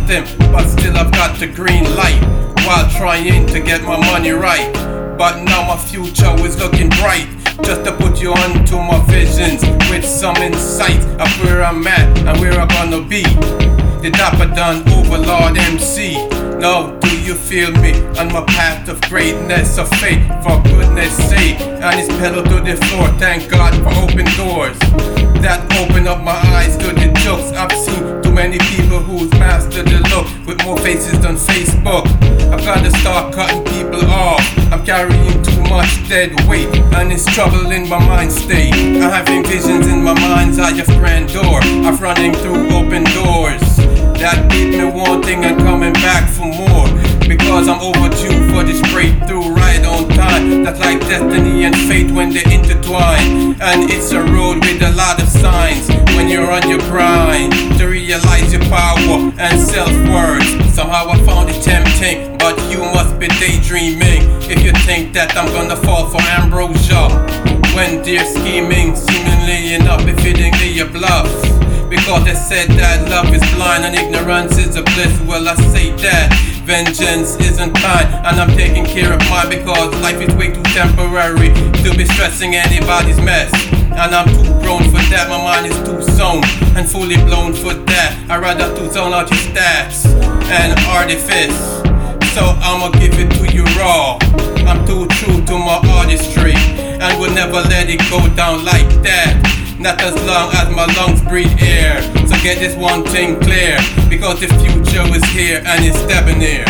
system, but still I've got the green light while trying to get my money right. But now my future is looking bright, just to put you onto my visions with some insight of where I'm at and where I'm gonna be. The Dapper Dan Overlord MC. Now do you feel me on my path of greatness, of faith, for goodness sake? And it's pedal to the floor, thank God for open doors that open up my eyes to the jokes. I've seen too many people who's mastered the look with more faces than Facebook. I've got to start cutting people off. I'm carrying too much dead weight, and it's trouble in my mind state. I'm having visions in my mind's eye of grandeur, of running through open doors that keep me wanting and coming back for more. Because I'm overdue for this breakthrough right on time. That's like destiny and fate when they intertwine. And it's a road with a lot of signs when you're on your grind to realize your power and self-worth. Somehow I found it tempting, but you must be daydreaming if you think that I'm gonna fall for ambrosia when they're scheming, seemingly enough befittingly your bluff. Because they said that love is blind and ignorance is a bliss. Well, I say that vengeance isn't kind, and I'm taking care of mine, because life is way too temporary to be stressing anybody's mess. And I'm too grown for that, my mind is too zoned and fully blown for that. I'd rather to zone out your stats and artifice, so I'ma give it to you raw. I'm too true to my artistry and will never let it go down like that. Not as long as my lungs breathe air. So get this one thing clear, because the future is here and it's debonair.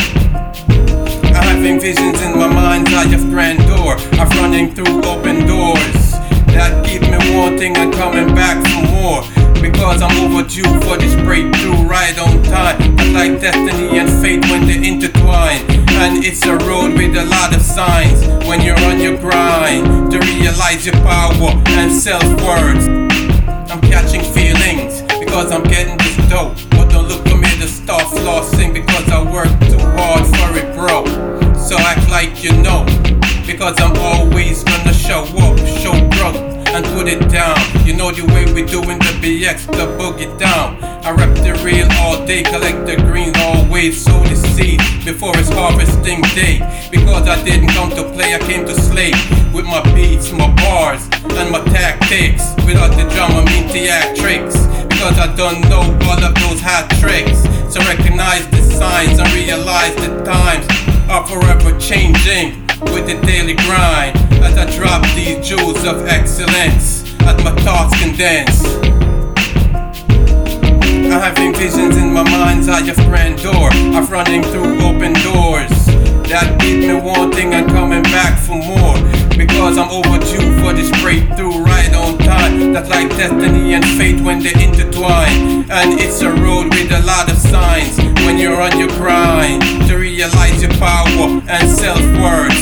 I'm having visions in my mind's eye of grandeur, of running through open doors that keep me wanting and coming back for more. Because I'm overdue for this breakthrough right on time. Just like destiny and fate when they intertwine. And it's a road with a lot of signs when you're on your grind to realize your power and self-worth. I'm catching feelings because I'm getting this dope, but don't look for me to start flossing, because I work too hard for it, bro. So act like you know, because I'm always gonna show up, show growth and put it down. You know the way we doing the BX, the boogie down. I rep the real all day, collect the green always, sow the seed before it's harvesting day. Because I didn't come to play, I came to slay with my beats, my bars, and my tactics. Without the drum, I mean theatrics, because I don't know all of those hat tricks. So recognize the signs and realize the times are forever changing with the daily grind, as I drop these jewels of excellence, as my thoughts condense. I'm having visions in my mind's eye of grandeur, of running through open doors that keep me wanting and coming back for more. Because I'm overdue for this breakthrough right on time. That's like destiny and fate when they intertwine. And it's a road with a lot of signs when you're on your grind to realize your power and self-worth.